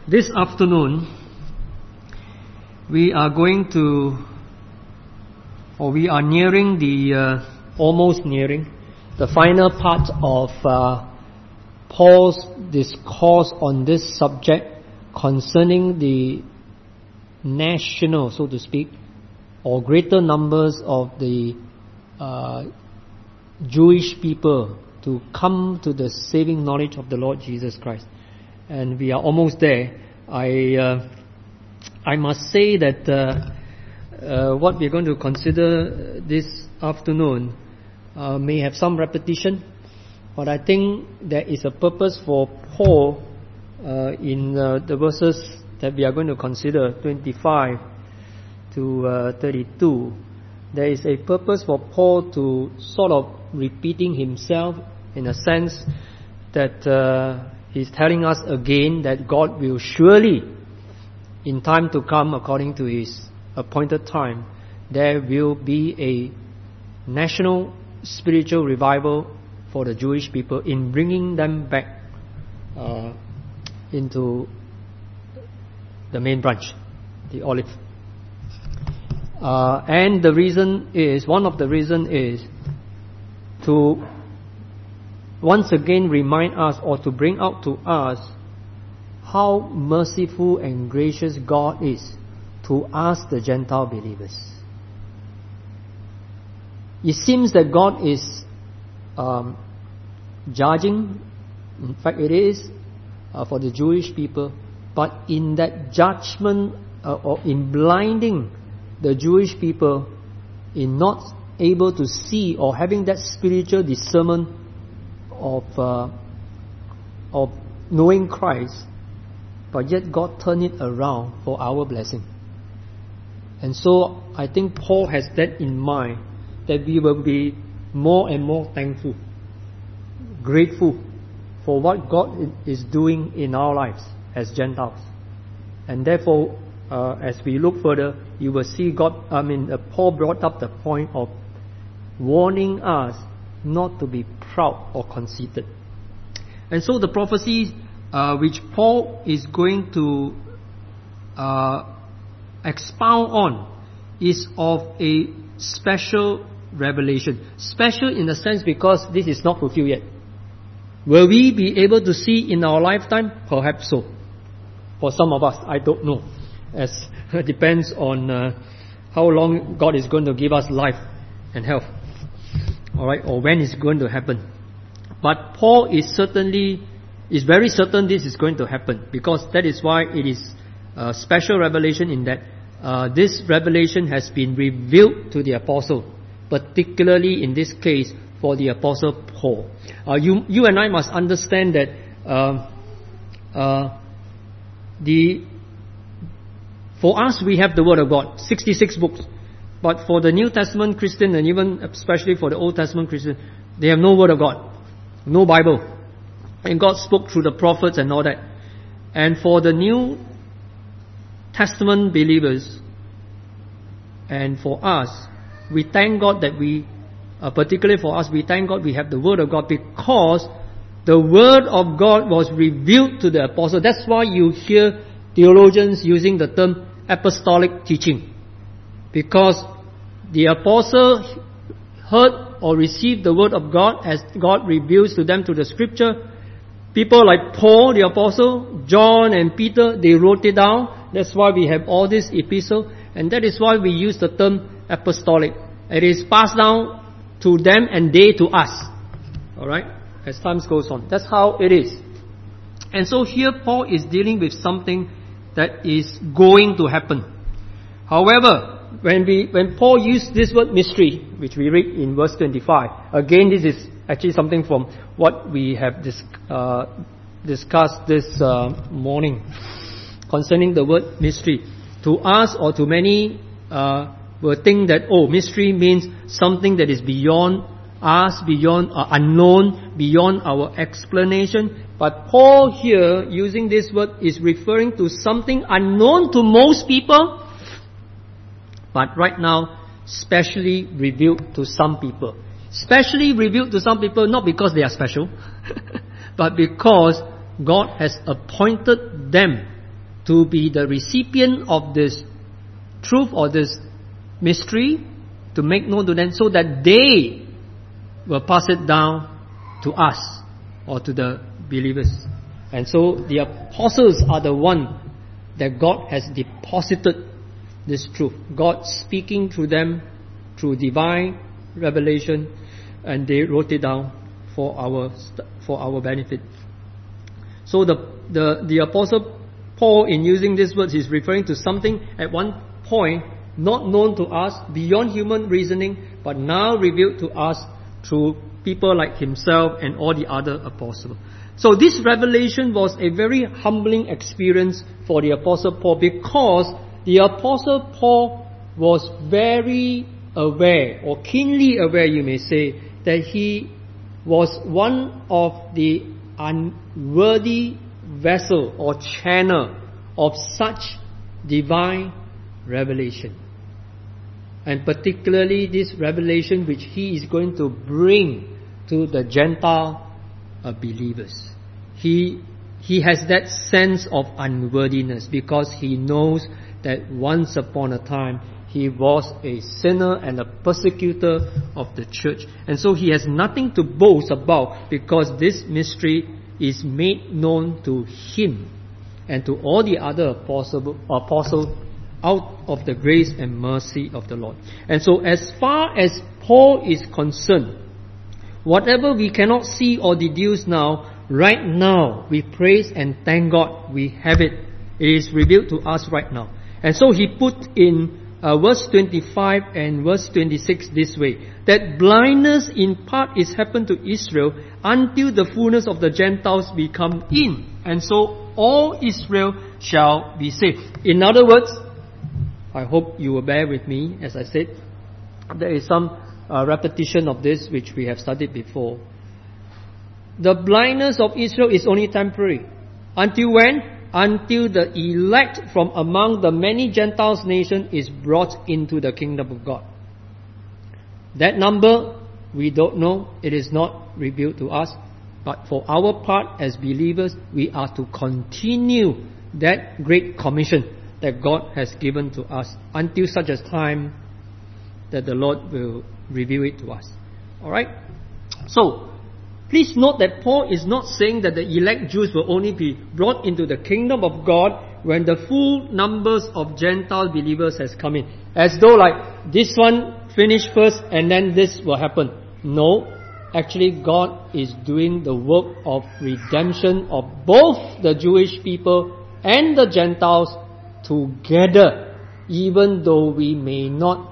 This afternoon, we are almost nearing the final part of Paul's discourse on this subject concerning the national, so to speak, or greater numbers of the Jewish people to come to the saving knowledge of the Lord Jesus Christ. And we are almost there. I must say that what we are going to consider this afternoon may have some repetition, but I think there is a purpose for Paul in the verses that we are going to consider, 25 to 32. There is a purpose for Paul to sort of repeating himself in a sense that he's telling us again that God will surely, in time to come, according to His appointed time, there will be a national spiritual revival for the Jewish people in bringing them back into the main branch, the olive. And one of the reasons is to once again remind us, or to bring out to us, how merciful and gracious God is to us, the Gentile believers. It seems that God is judging, in fact it is, for the Jewish people, but in that judgment, or in blinding the Jewish people, in not able to see or having that spiritual discernment of knowing Christ, but yet God turned it around for our blessing. And so I think Paul has that in mind, that we will be more and more thankful, grateful for what God is doing in our lives as Gentiles. And therefore, as we look further, you will see Paul brought up the point of warning us not to be proud or conceited. And so the prophecy which Paul is going to expound on is of a special revelation. Special in the sense because this is not fulfilled yet. Will we be able to see in our lifetime? Perhaps so. For some of us, I don't know. As it depends on how long God is going to give us life and health. Alright, or when it's going to happen. But Paul is very certain this is going to happen, because that is why it is a special revelation, in that this revelation has been revealed to the apostle, particularly in this case for the apostle Paul. You and I must understand that for us we have the Word of God, 66 books. But for the New Testament Christian, and even especially for the Old Testament Christian, they have no Word of God, no Bible. And God spoke through the prophets and all that. And for the New Testament believers, and for us, we thank God that particularly for us, we thank God we have the Word of God, because the Word of God was revealed to the apostle. That's why you hear theologians using the term apostolic teaching. Because the apostle heard or received the Word of God as God reveals to them through the Scripture. People like Paul, the apostle, John and Peter, they wrote it down. That's why we have all this epistle. And that is why we use the term apostolic. It is passed down to them and they to us. Alright? As time goes on. That's how it is. And so here Paul is dealing with something that is going to happen. However, when Paul used this word mystery, which we read in verse 25, again this is actually something from what we have discussed this morning concerning the word mystery. To us, or to many, will think that, mystery means something that is beyond us, beyond unknown, beyond our explanation. But Paul here, using this word, is referring to something unknown to most people, but right now, specially revealed to some people. Specially revealed to some people, not because they are special, but because God has appointed them to be the recipient of this truth or this mystery, to make known to them, so that they will pass it down to us or to the believers. And so the apostles are the one that God has deposited this truth. God speaking through them through divine revelation, and they wrote it down for our benefit. So the apostle Paul, in using these words, is referring to something at one point not known to us, beyond human reasoning, but now revealed to us through people like himself and all the other apostles. So this revelation was a very humbling experience for the Apostle Paul, because the Apostle Paul was very aware, or keenly aware you may say, that he was one of the unworthy vessel or channel of such divine revelation. And particularly this revelation which he is going to bring to the Gentile believers. He has that sense of unworthiness, because he knows that once upon a time he was a sinner and a persecutor of the church. And so he has nothing to boast about, because this mystery is made known to him and to all the other apostles out of the grace and mercy of the Lord. And so as far as Paul is concerned, whatever we cannot see or deduce now, right now, we praise and thank God we have it. It is revealed to us right now. And so he put in verse 25 and verse 26 this way, that blindness in part is happened to Israel until the fullness of the Gentiles be come in. And so all Israel shall be saved. In other words, I hope you will bear with me as I said, there is some repetition of this which we have studied before. The blindness of Israel is only temporary. Until when? Until the elect from among the many Gentiles nation is brought into the kingdom of God. That number, we don't know. It is not revealed to us. But for our part as believers, we are to continue that great commission that God has given to us until such a time that the Lord will reveal it to us. Alright? So, please note that Paul is not saying that the elect Jews will only be brought into the kingdom of God when the full numbers of Gentile believers has come in. As though like this one finish first and then this will happen. No. Actually, God is doing the work of redemption of both the Jewish people and the Gentiles together, even though we may not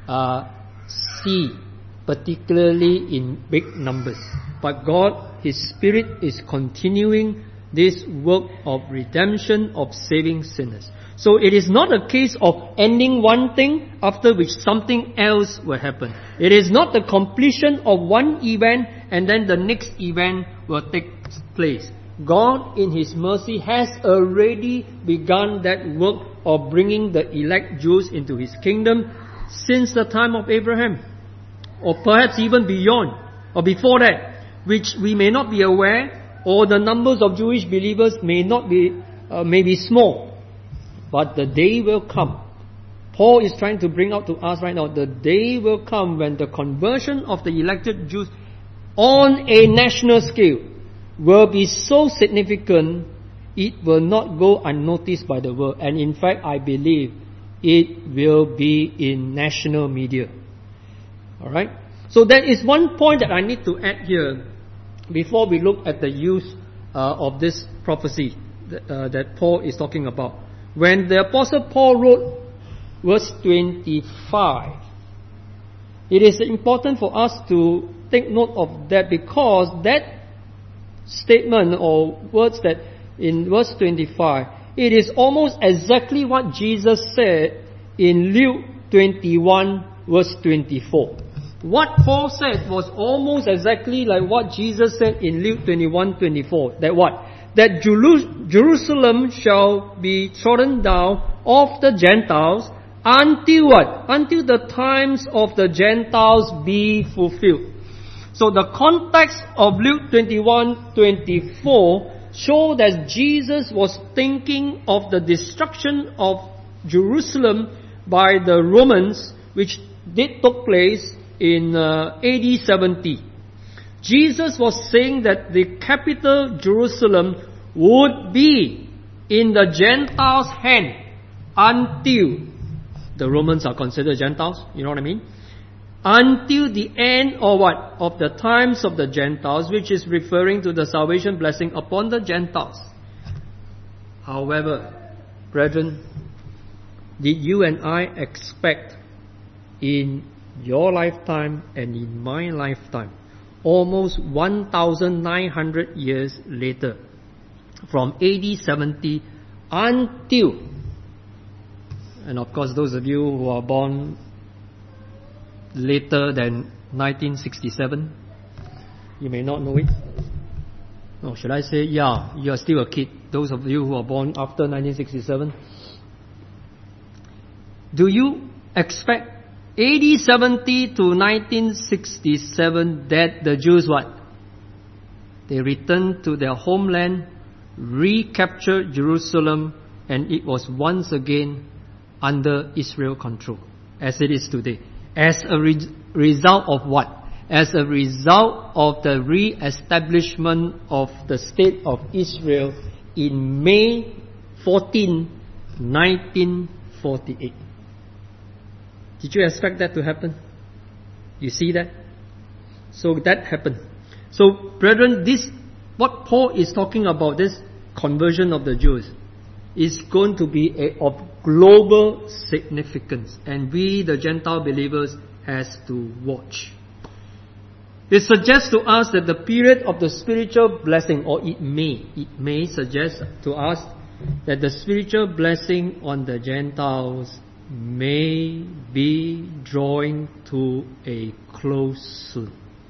see, particularly in big numbers. But God, His Spirit is continuing this work of redemption, of saving sinners. So it is not a case of ending one thing after which something else will happen. It is not the completion of one event and then the next event will take place. God in His mercy has already begun that work of bringing the elect Jews into His kingdom since the time of Abraham, or perhaps even beyond or before that, which we may not be aware, or the numbers of Jewish believers may be small. But the day will come. Paul is trying to bring out to us right now, the day will come when the conversion of the elected Jews on a national scale will be so significant, it will not go unnoticed by the world. And in fact, I believe it will be in national media. Alright? So there is one point that I need to add here before we look at the use of this prophecy that Paul is talking about. When the Apostle Paul wrote verse 25, it is important for us to take note of that, because that statement or words that in verse 25, it is almost exactly what Jesus said in Luke 21 verse 24. What Paul said was almost exactly like what Jesus said in Luke 21:24. That what? That Jerusalem shall be trodden down of the Gentiles until what? Until the times of the Gentiles be fulfilled. So the context of Luke 21:24 show that Jesus was thinking of the destruction of Jerusalem by the Romans, which did took place in AD 70. Jesus was saying that the capital Jerusalem would be in the Gentiles' hand until the Romans are considered Gentiles, you know what I mean? Until the end or what? Of the times of the Gentiles, which is referring to the salvation blessing upon the Gentiles. However, brethren, did you and I expect in your lifetime and in my lifetime, almost 1,900 years later, from AD 70 until, and of course those of you who are born later than 1967, you may not know it. No, should I say, yeah, you are still a kid. Those of you who are born after 1967. Do you expect AD 70 to 1967 that the Jews what? They returned to their homeland, recaptured Jerusalem, and it was once again under Israel control, as it is today. As a result of what? As a result of the re-establishment of the state of Israel in May 14, 1948. Did you expect that to happen? You see that? So that happened. So, brethren, this, what Paul is talking about, this conversion of the Jews, is going to be of global significance. And we, the Gentile believers, has to watch. It suggests to us that the period of the spiritual blessing, or it may suggest to us that the spiritual blessing on the Gentiles may be drawing to a close soon.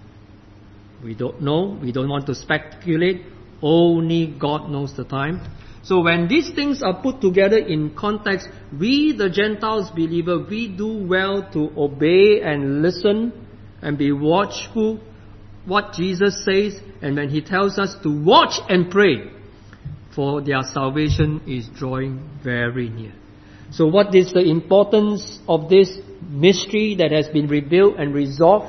We don't know. We don't want to speculate. Only God knows the time. So when these things are put together in context, we, the Gentiles believer, we do well to obey and listen and be watchful what Jesus says, and when He tells us to watch and pray, for their salvation is drawing very near. So what is the importance of this mystery that has been revealed and resolved?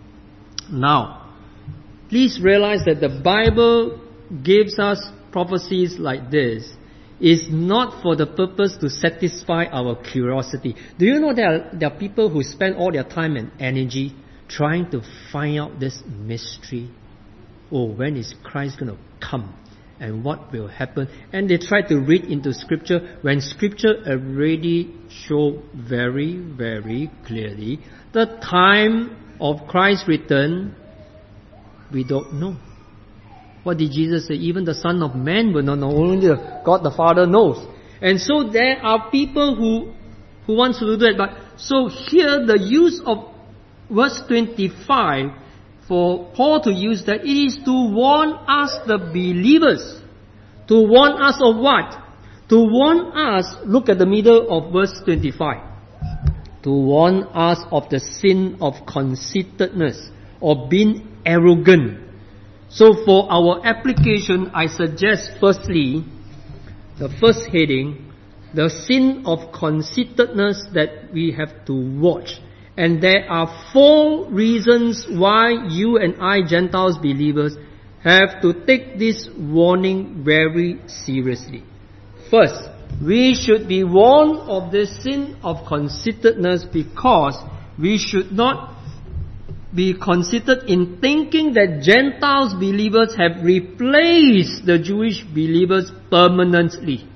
Now, please realize that the Bible gives us prophecies like this is not for the purpose to satisfy our curiosity. Do you know there are people who spend all their time and energy trying to find out this mystery? Oh, when is Christ going to come? And what will happen? And they try to read into Scripture when Scripture already show very, very clearly the time of Christ's return, we don't know. What did Jesus say? Even the Son of Man will not know. Only God the Father knows. And so there are people who wants to do that. But so here the use of verse 25, for Paul to use that, it is to warn us, the believers. To warn us of what? To warn us, look at the middle of verse 25. To warn us of the sin of conceitedness, or being arrogant. So for our application, I suggest firstly, the first heading, the sin of conceitedness that we have to watch. And there are 4 reasons why you and I, Gentiles believers, have to take this warning very seriously. First, we should be warned of the sin of conceitedness because we should not be conceited in thinking that Gentiles believers have replaced the Jewish believers permanently.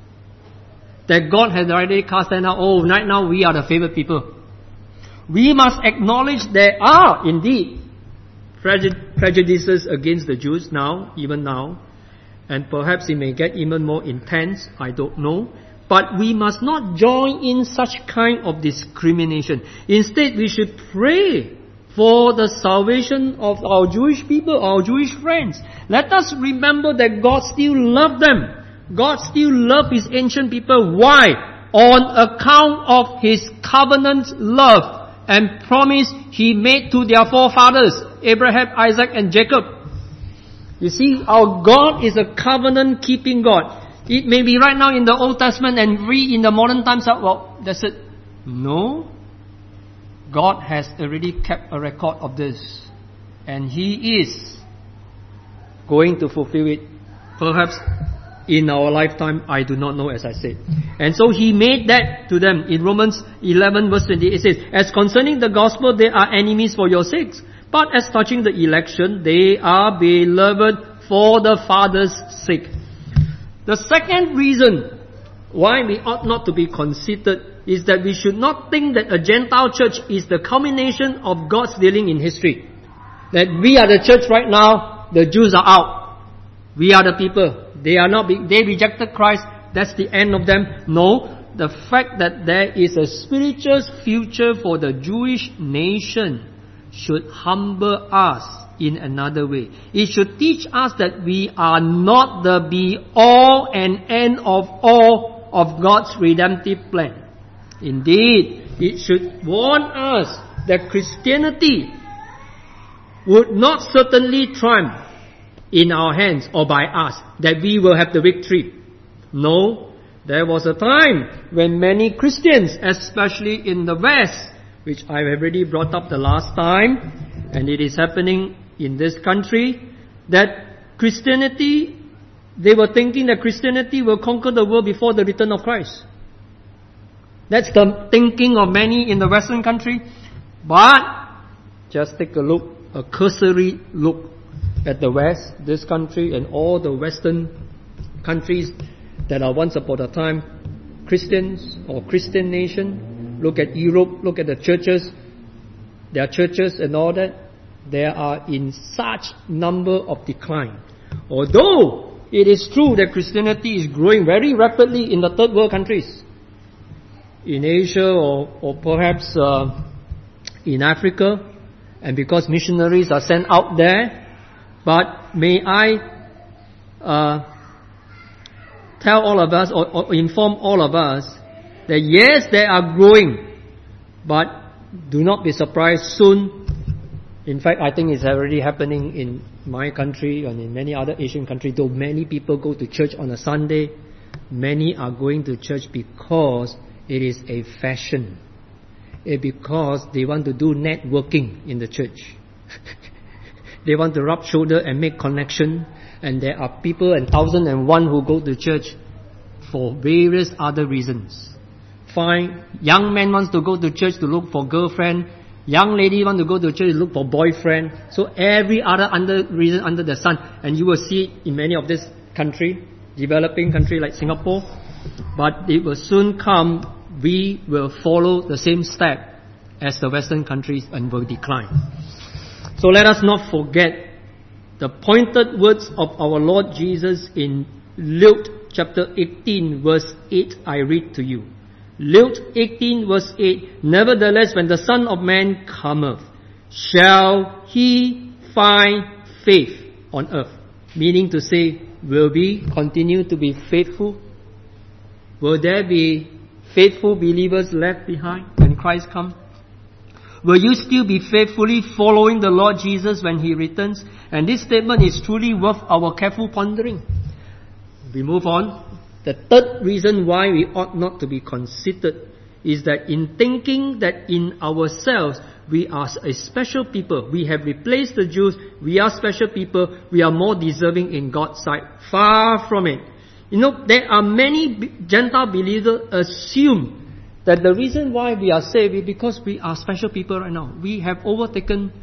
That God has already cast them out. Oh, right now we are the favored people. We must acknowledge there are indeed prejudices against the Jews now, even now. And perhaps it may get even more intense, I don't know. But we must not join in such kind of discrimination. Instead, we should pray for the salvation of our Jewish people, our Jewish friends. Let us remember that God still loved them. God still loved His ancient people. Why? On account of His covenant love and promise He made to their forefathers, Abraham, Isaac and Jacob. You see, our God is a covenant-keeping God. It may be right now in the Old Testament and read in the modern times, well, that's it. No. God has already kept a record of this. And He is going to fulfill it. Perhaps in our lifetime, I do not know, as I said. And so He made that to them. In Romans 11 verse 28 it says, as concerning the gospel, they are enemies for your sakes. But as touching the election, they are beloved for the Father's sake. The second reason why we ought not to be conceited is that we should not think that a Gentile church is the culmination of God's dealing in history. That we are the church right now, the Jews are out. We are the people. They rejected Christ. That's the end of them. No, the fact that there is a spiritual future for the Jewish nation should humble us in another way. It should teach us that we are not the be-all and end of all of God's redemptive plan. Indeed, it should warn us that Christianity would not certainly triumph in our hands or by us, that we will have the victory. No, there was a time when many Christians, especially in the West, which I have already brought up the last time, and it is happening in this country, that Christianity, they were thinking that Christianity will conquer the world before the return of Christ. That's the thinking of many in the Western country. But just take a look, a cursory look at the West, this country, and all the Western countries that are once upon a time Christians or Christian nation. Look at Europe, look at the churches, their churches and all that. They are in such number of decline. Although it is true that Christianity is growing very rapidly in the third world countries, in Asia or perhaps in Africa, and because missionaries are sent out there. But may I tell all of us or inform all of us that yes, they are growing, but do not be surprised soon. In fact, I think it's already happening in my country and in many other Asian countries. Though many people go to church on a Sunday, many are going to church because it is a fashion. Because they want to do networking in the church. They want to rub shoulder and make connection. And there are people and 1,001 who go to church for various other reasons. Fine, young man wants to go to church to look for girlfriend. Young lady want to go to church to look for boyfriend. So every other reason under the sun. And you will see it in many of this country, developing country like Singapore. But it will soon come, we will follow the same step as the Western countries and will decline. So let us not forget the pointed words of our Lord Jesus in Luke chapter 18 verse 8 I read to you. Luke 18 verse 8, nevertheless when the Son of Man cometh, shall He find faith on earth? Meaning to say, will we continue to be faithful? Will there be faithful believers left behind when Christ comes? Will you still be faithfully following the Lord Jesus when He returns? And this statement is truly worth our careful pondering. We move on. The third reason why we ought not to be conceited is that in thinking that in ourselves we are a special people, we have replaced the Jews, we are special people, we are more deserving in God's sight. Far from it. You know, there are many Gentile believers assume that the reason why we are saved is because we are special people right now. We have overtaken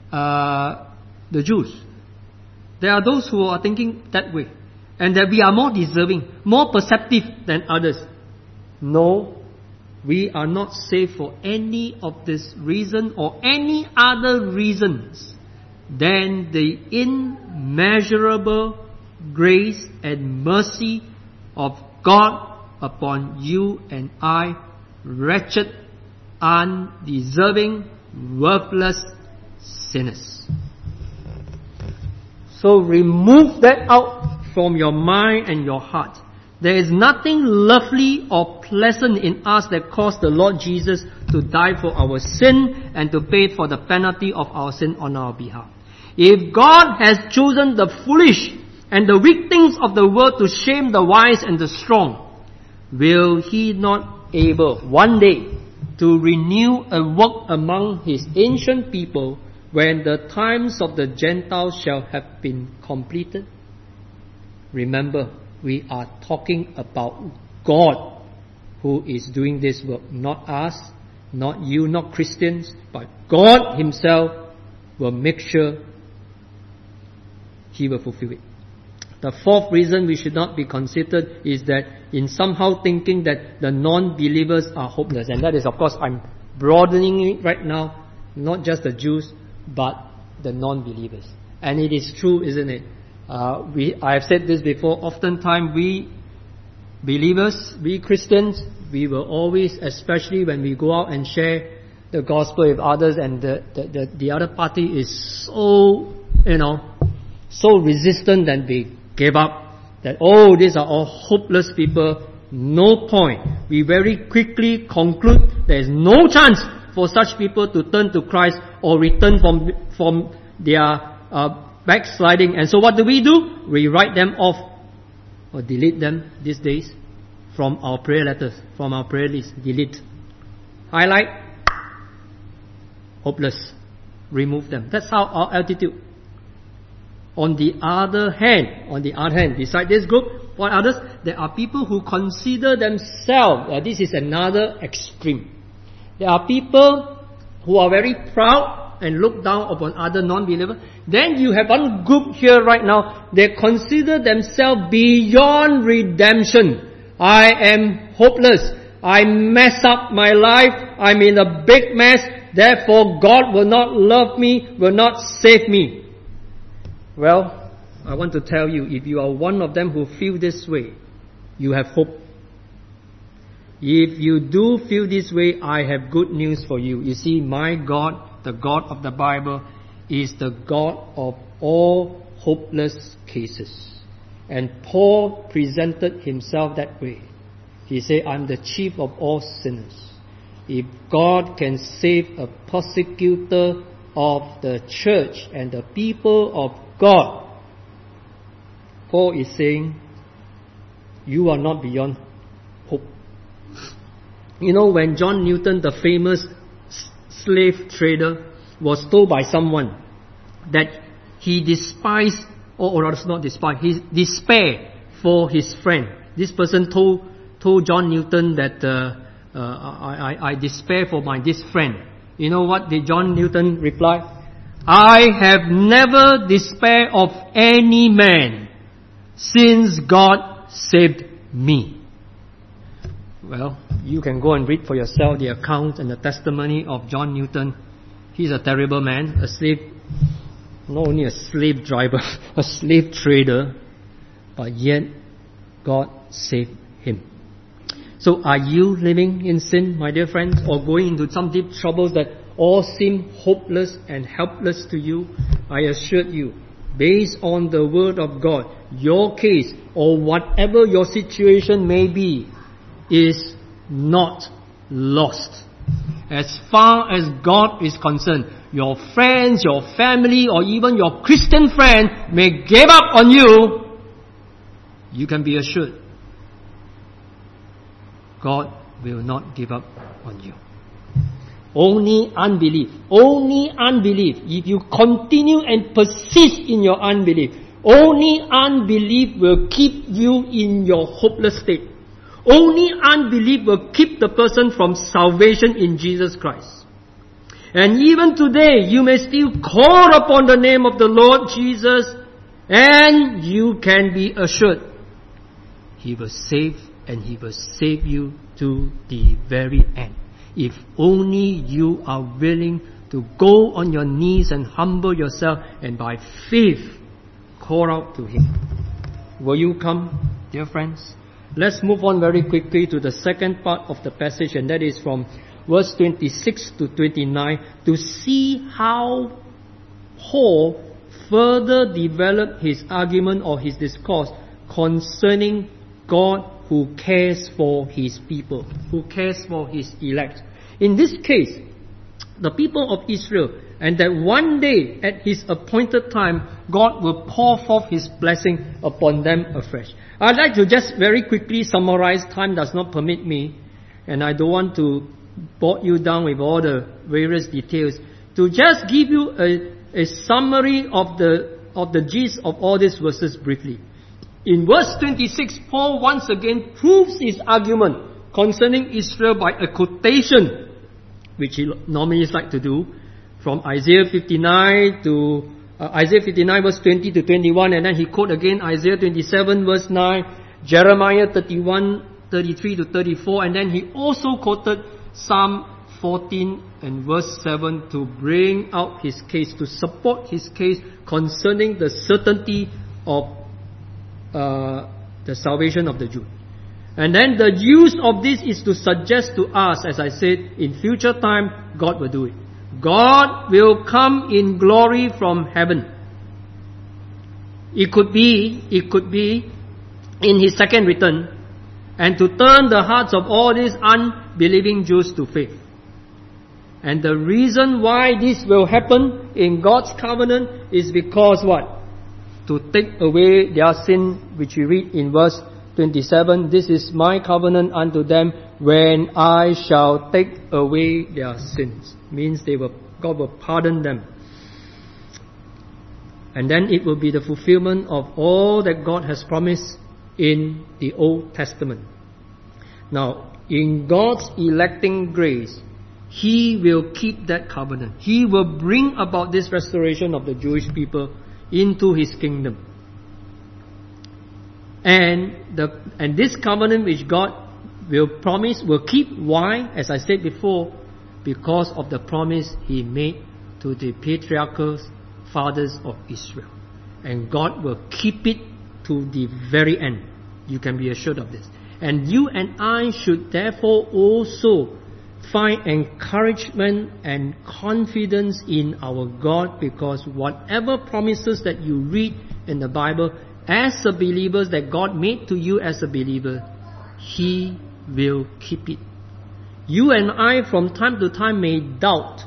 the Jews. There are those who are thinking that way. And that we are more deserving, more perceptive than others. No, we are not saved for any of this reason or any other reasons than the immeasurable grace and mercy of God upon you and I, wretched, undeserving, worthless sinners. So remove that out from your mind and your heart. There is nothing lovely or pleasant in us that caused the Lord Jesus to die for our sin and to pay for the penalty of our sin on our behalf. If God has chosen the foolish and the weak things of the world to shame the wise and the strong, will He not able one day to renew a work among His ancient people when the times of the Gentiles shall have been completed? Remember, we are talking about God who is doing this work, not us, not you, not Christians, but God Himself will make sure He will fulfill it. The fourth reason we should not be considered is that in somehow thinking that the non-believers are hopeless. And that is, of course, I'm broadening it right now, not just the Jews, but the non-believers. And it is true, isn't it? I have said this before, oftentimes we believers, we Christians, we will always, especially when we go out and share the gospel with others, and the other party is so, so resistant that they give up, that, these are all hopeless people, no point. We very quickly conclude there is no chance for such people to turn to Christ or return from their backsliding. And so what do? We write them off or delete them these days from our prayer letters, from our prayer list. Delete. Highlight. Hopeless. Remove them. That's how our attitude. On the other hand, beside this group, what others? There are people who consider themselves, this is another extreme. There are people who are very proud and look down upon other non-believers. Then you have one group here right now, they consider themselves beyond redemption. I am hopeless. I mess up my life. I'm in a big mess. Therefore, God will not love me, will not save me. Well, I want to tell you, if you are one of them who feel this way, you have hope. If you do feel this way, I have good news for you. You see, my God, the God of the Bible, is the God of all hopeless cases. And Paul presented himself that way. He said, I'm the chief of all sinners. If God can save a persecutor of the church and the people of God, Paul is saying, you are not beyond hope. When John Newton, the famous slave trader, was told by someone that he despised, or rather not despised, he despaired for his friend. This person told John Newton that I despair for this friend. You know what did John Newton reply? I have never despaired of any man since God saved me. Well, you can go and read for yourself the account and the testimony of John Newton. He's a terrible man, a slave, not only a slave driver, a slave trader, but yet God saved him. So are you living in sin, my dear friends, or going into some deep troubles that all seem hopeless and helpless to you? I assure you, based on the Word of God, your case or whatever your situation may be is not lost. As far as God is concerned, your friends, your family, or even your Christian friend may give up on you. You can be assured God will not give up on you. Only unbelief. If you continue and persist in your unbelief, only unbelief will keep you in your hopeless state. Only unbelief will keep the person from salvation in Jesus Christ. And even today, you may still call upon the name of the Lord Jesus, and you can be assured He will save, and He will save you to the very end. If only you are willing to go on your knees and humble yourself, and by faith call out to Him. Will you come, dear friends? Let's move on very quickly to the second part of the passage, and that is from verse 26 to 29, to see how Paul further developed his argument or his discourse concerning God who cares for His people, who cares for His elect. In this case, the people of Israel, and that one day, at His appointed time, God will pour forth His blessing upon them afresh. I'd like to just very quickly summarize. Time does not permit me, and I don't want to bog you down with all the various details. To just give you a summary of the gist of all these verses briefly. In verse 26, Paul once again proves his argument concerning Israel by a quotation, which he normally likes to do, from Isaiah 59 to Isaiah 59 verse 20 to 21, and then he quote again Isaiah 27 verse 9, Jeremiah 31, 33 to 34, and then he also quoted Psalm 14 and verse 7 to bring out his case, to support his case concerning the certainty of the salvation of the Jews. And then the use of this is to suggest to us, as I said, in future time, God will do it. God will come in glory from heaven. It could be in His second return, and to turn the hearts of all these unbelieving Jews to faith. And the reason why this will happen in God's covenant is because what? To take away their sin, which we read in verse 27. This is my covenant unto them when I shall take away their sins. Means God will pardon them. And then it will be the fulfillment of all that God has promised in the Old Testament. Now, in God's electing grace, He will keep that covenant. He will bring about this restoration of the Jewish people into His kingdom. And this covenant which God will promise, will keep. Why? As I said before, because of the promise He made to the patriarchal fathers of Israel. And God will keep it to the very end. You can be assured of this. And you and I should therefore also find encouragement and confidence in our God, because whatever promises that you read in the Bible as a believer, that God made to you as a believer, He will keep it. You and I from time to time may doubt.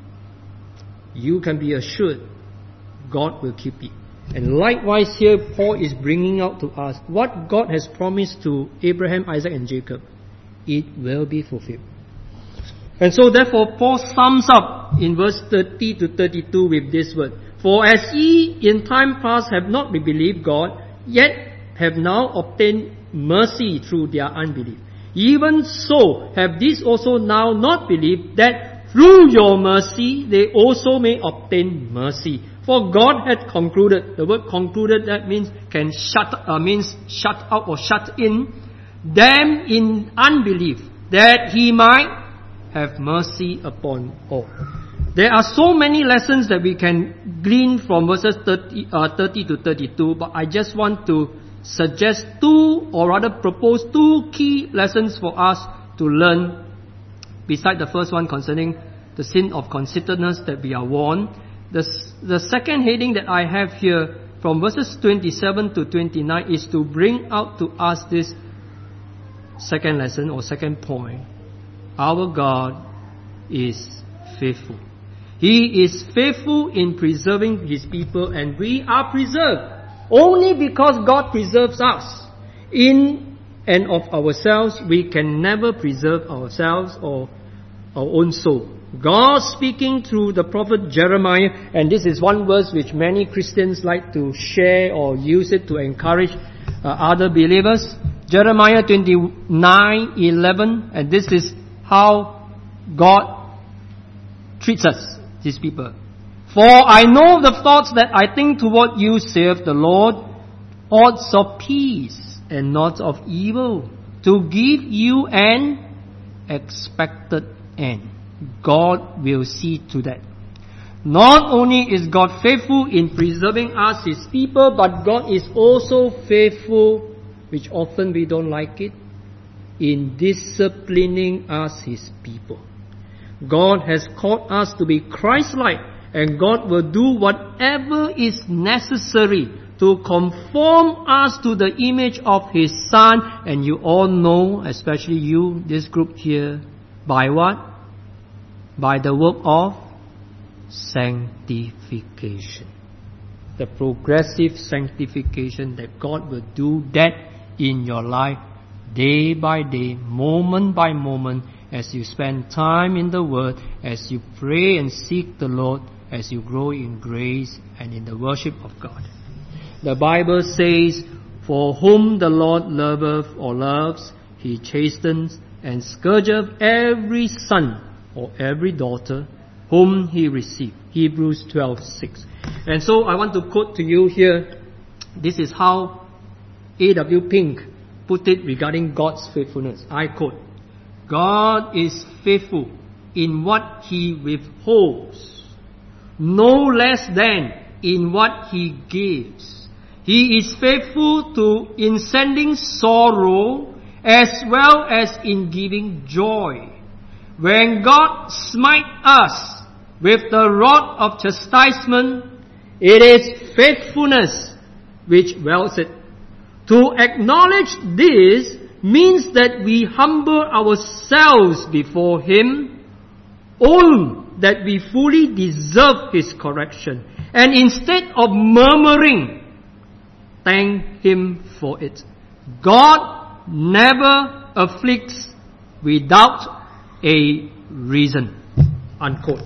You can be assured God will keep it. And likewise here Paul is bringing out to us what God has promised to Abraham, Isaac and Jacob. It will be fulfilled. And so therefore Paul sums up in verse 30 to 32 with this word. For as ye in time past have not believed God, yet have now obtained mercy through their unbelief. Even so have these also now not believed, that through your mercy they also may obtain mercy. For God had concluded, the word concluded, that means shut out or shut in, them in unbelief, that He might have mercy upon all. There are so many lessons that we can glean from verses 30 to 32, but I just want to suggest propose two key lessons for us to learn, beside the first one concerning the sin of conceitedness that we are warned. The second heading that I have here from verses 27 to 29 is to bring out to us this second lesson or second point. Our God is faithful. He is faithful in preserving His people, and we are preserved only because God preserves us. In and of ourselves, we can never preserve ourselves or our own soul. God speaking through the prophet Jeremiah, and this is one verse which many Christians like to share or use it to encourage other believers. Jeremiah 29:11, and this is how God treats us, His people. For I know the thoughts that I think toward you, saith the Lord, thoughts of peace and not of evil, to give you an expected end. God will see to that. Not only is God faithful in preserving us, His people, but God is also faithful, which often we don't like it, in disciplining us, His people. God has called us to be Christ-like, and God will do whatever is necessary to conform us to the image of His Son. And you all know, especially you, this group here, by what? By the work of sanctification. The progressive sanctification that God will do that in your life day by day, moment by moment, as you spend time in the Word, as you pray and seek the Lord, as you grow in grace and in the worship of God. The Bible says, "For whom the Lord loveth or loves, He chastens and scourgeth every son or every daughter whom He received." Hebrews 12:6. And so I want to quote to you here, this is how A.W. Pink put it regarding God's faithfulness. I quote, "God is faithful in what He withholds, no less than in what He gives. He is faithful in sending sorrow as well as in giving joy. When God smites us with the rod of chastisement, it is faithfulness which wells it. To acknowledge this means that we humble ourselves before Him, own that we fully deserve His correction, and instead of murmuring, thank Him for it. God never afflicts without a reason." Unquote.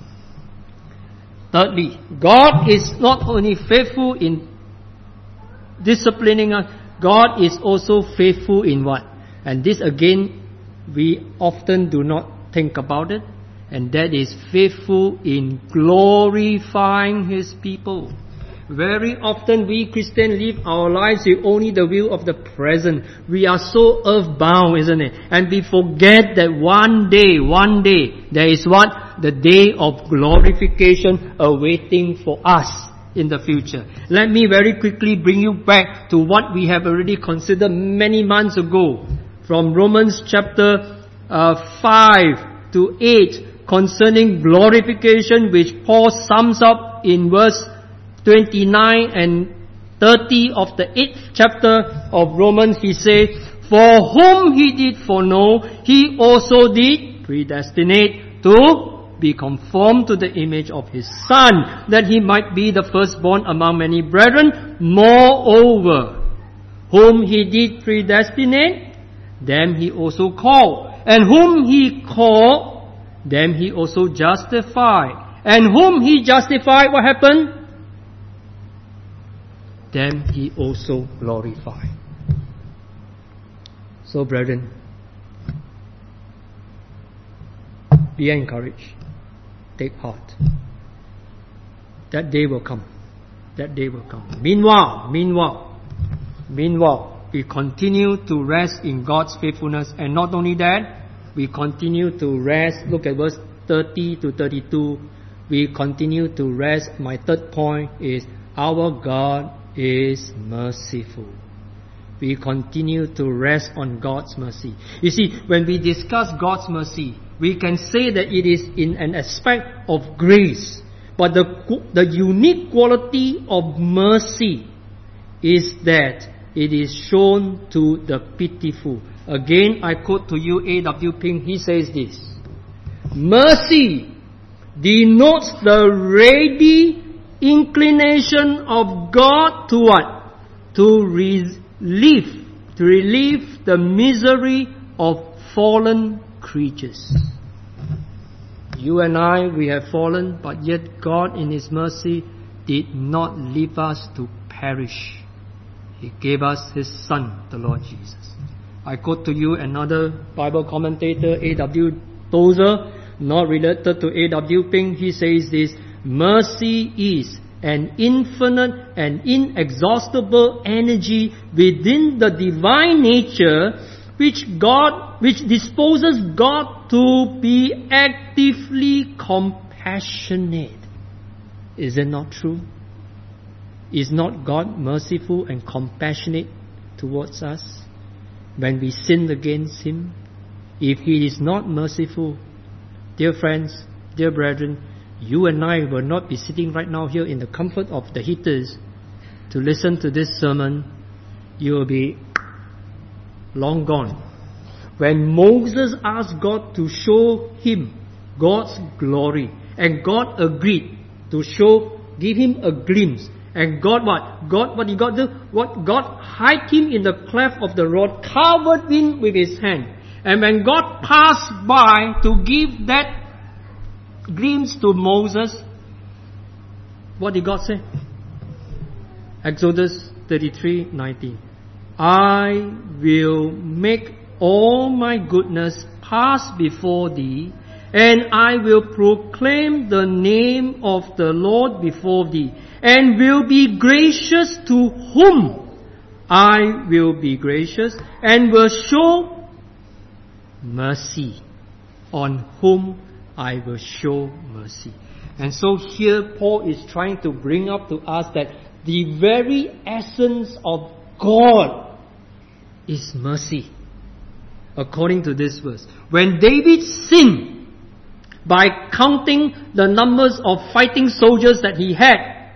Thirdly, God is not only faithful in disciplining us, God is also faithful in what? And this again, we often do not think about it, and that is faithful in glorifying His people. Very often we Christians live our lives with only the view of the present. We are so earthbound, isn't it? And we forget that one day, there is what? The day of glorification awaiting for us in the future. Let me very quickly bring you back to what we have already considered many months ago. From Romans chapter 5 to 8 concerning glorification, which Paul sums up in verse 29 and 30 of the 8th chapter of Romans. He says, "For whom He did foreknow, He also did predestinate to be conformed to the image of His Son, that He might be the firstborn among many brethren. Moreover, whom He did predestinate, them He also called. And whom He called, them He also justified. And whom He justified, what happened? Them He also glorified." So brethren, be encouraged. Take heart. That day will come. That day will come. Meanwhile, we continue to rest in God's faithfulness. And not only that, we continue to rest. Look at verse 30 to 32. We continue to rest. My third point is, our God is merciful. We continue to rest on God's mercy. You see, when we discuss God's mercy, we can say that it is in an aspect of grace. But the unique quality of mercy is that it is shown to the pitiful. Again, I quote to you A.W. Pink. He says this: "Mercy denotes the ready inclination of God to what? To relieve the misery of fallen creatures." You and I, we have fallen, but yet God in His mercy did not leave us to perish. He gave us His Son, the Lord Jesus. I quote to you another Bible commentator, A.W. Tozer, not related to A.W. Pink. He says this: "Mercy is an infinite and inexhaustible energy within the divine nature which disposes God to be actively compassionate." Is it not true? Is not God merciful and compassionate towards us when we sin against Him? If He is not merciful, dear friends, dear brethren, you and I will not be sitting right now here in the comfort of the heaters to listen to this sermon. You will be long gone. When Moses asked God to show him God's glory. And God agreed to give him a glimpse. And God what? What did God do? God hid him in the cleft of the rock, covered him with his hand. And when God passed by to give that glimpse to Moses, what did God say? Exodus 33:19. I will make all my goodness pass before thee, and I will proclaim the name of the Lord before thee, and will be gracious to whom I will be gracious, and will show mercy on whom I will show mercy. And so here Paul is trying to bring up to us that the very essence of God is mercy. According to this verse, when David sinned by counting the numbers of fighting soldiers that he had,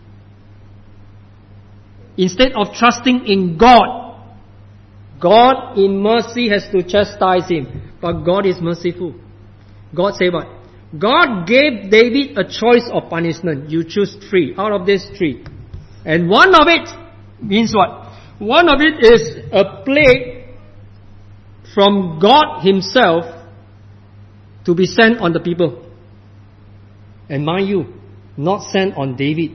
instead of trusting in God, God in mercy has to chastise him. But God is merciful. God said what? God gave David a choice of punishment. You choose 3 out of these 3. And one of it means what? One of it is a plague from God himself to be sent on the people. And mind you, not sent on David.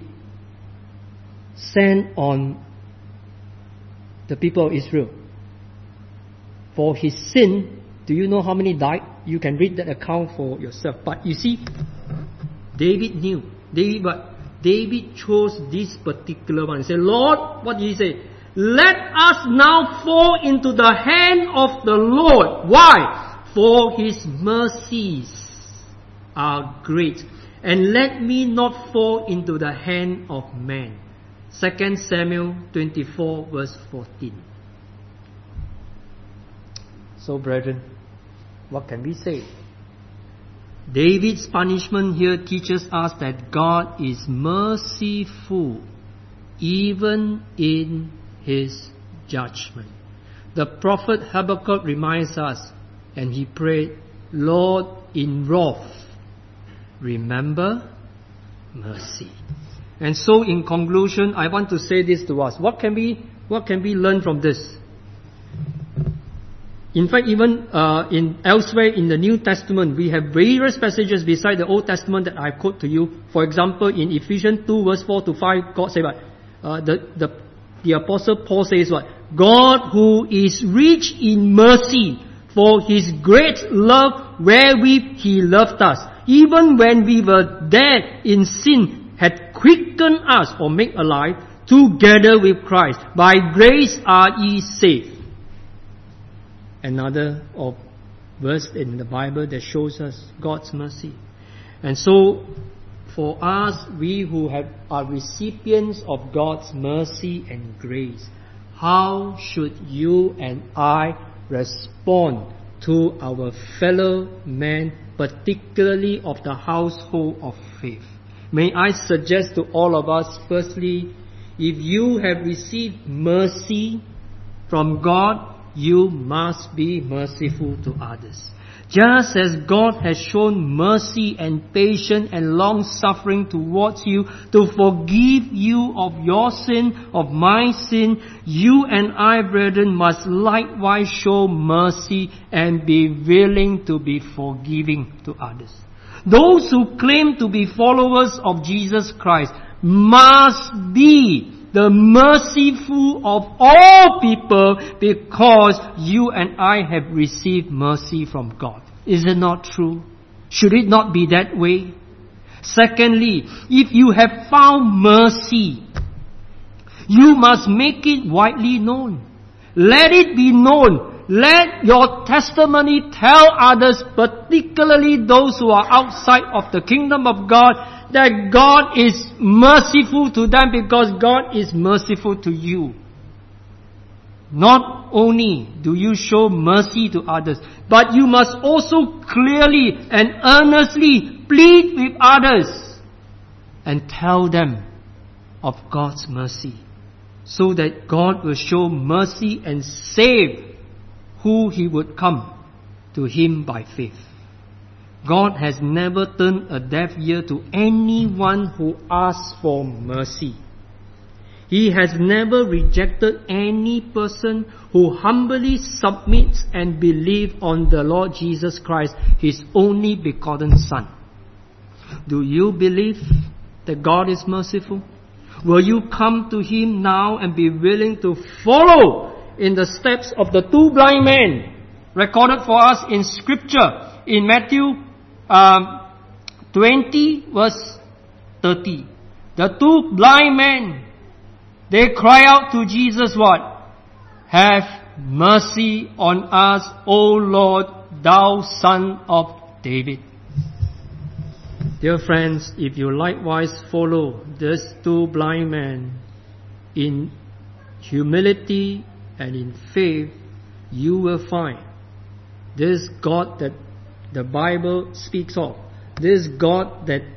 Sent on the people of Israel. For his sin, do you know how many died? You can read that account for yourself. But you see, David knew. David chose this particular one. He said, Lord, what did he say? Let us now fall into the hand of the Lord. Why? For his mercies are great. And let me not fall into the hand of man. 2 Samuel 24 verse 14. So brethren, what can we say? David's punishment here teaches us that God is merciful even in his judgment. The prophet Habakkuk reminds us, and he prayed, Lord, in wrath, remember mercy. And so in conclusion, I want to say this to us. What can we learn from this? In fact, even elsewhere in the New Testament, we have various passages beside the Old Testament that I quote to you. For example, in Ephesians 2 verse 4 to 5, God says what? The Apostle Paul says what? God who is rich in mercy, for his great love wherewith he loved us, even when we were dead in sin, had quickened us or made alive together with Christ. By grace are ye saved. Another verse in the Bible that shows us God's mercy. And so, for us, we who are recipients of God's mercy and grace, how should you and I respond to our fellow men, particularly of the household of faith? May I suggest to all of us, firstly, if you have received mercy from God, you must be merciful to others. Just as God has shown mercy and patience and long-suffering towards you to forgive you of your sin, of my sin, you and I, brethren, must likewise show mercy and be willing to be forgiving to others. Those who claim to be followers of Jesus Christ must be the merciful of all people, because you and I have received mercy from God. Is it not true? Should it not be that way? Secondly, if you have found mercy, you must make it widely known. Let it be known. Let your testimony tell others, particularly those who are outside of the kingdom of God, that God is merciful to them because God is merciful to you. Not only do you show mercy to others, but you must also clearly and earnestly plead with others and tell them of God's mercy, so that God will show mercy and save who He would come to Him by faith. God has never turned a deaf ear to anyone who asks for mercy. He has never rejected any person who humbly submits and believes on the Lord Jesus Christ, His only begotten Son. Do you believe that God is merciful? Will you come to Him now and be willing to follow in the steps of the two blind men recorded for us in Scripture in Matthew 20 verse 30. The two blind men, they cry out to Jesus what? Have mercy on us, O Lord, thou Son of David. Dear friends, if you likewise follow these two blind men in humility and in faith, you will find this God that the Bible speaks of, this God that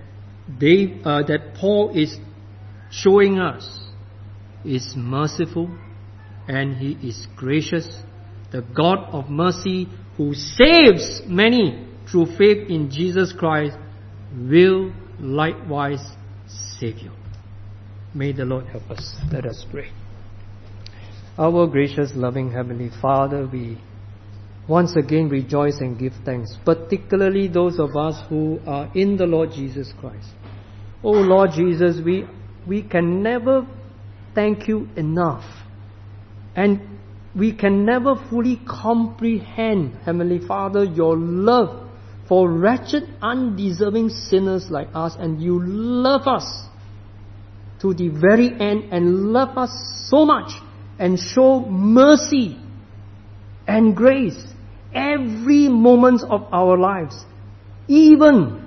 Paul is showing us, is merciful and He is gracious. The God of mercy who saves many through faith in Jesus Christ will likewise save you. May the Lord help us. Let us pray. Our gracious, loving Heavenly Father, we once again rejoice and give thanks, particularly those of us who are in the Lord Jesus Christ. Oh Lord Jesus, we can never thank you enough. And we can never fully comprehend, Heavenly Father, your love for wretched, undeserving sinners like us. And you love us to the very end and love us so much and show mercy and grace every moment of our lives. Even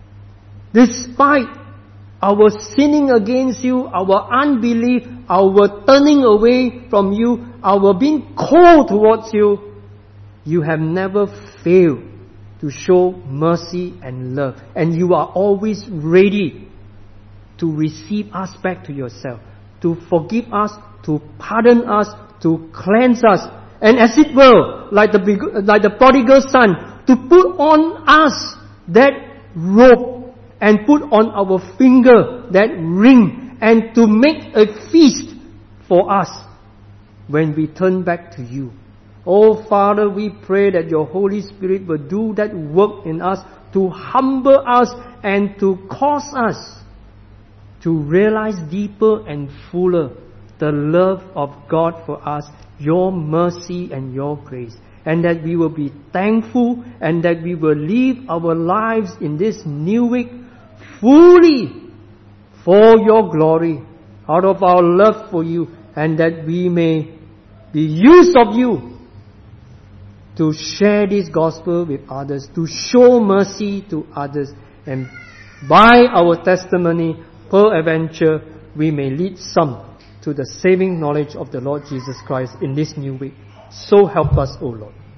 despite our sinning against you, our unbelief, our turning away from you, our being cold towards you, you have never failed to show mercy and love. And you are always ready to receive us back to yourself, to forgive us, to pardon us, to cleanse us. And as it were, like the prodigal son, to put on us that robe and put on our finger that ring, and to make a feast for us when we turn back to you. Oh Father, we pray that your Holy Spirit will do that work in us to humble us and to cause us to realize deeper and fuller the love of God for us, your mercy and your grace. And that we will be thankful and that we will live our lives in this new week fully for your glory, out of our love for you, and that we may be used of you to share this gospel with others, to show mercy to others, and by our testimony, peradventure, we may lead some to the saving knowledge of the Lord Jesus Christ in this new week. So help us, O Lord.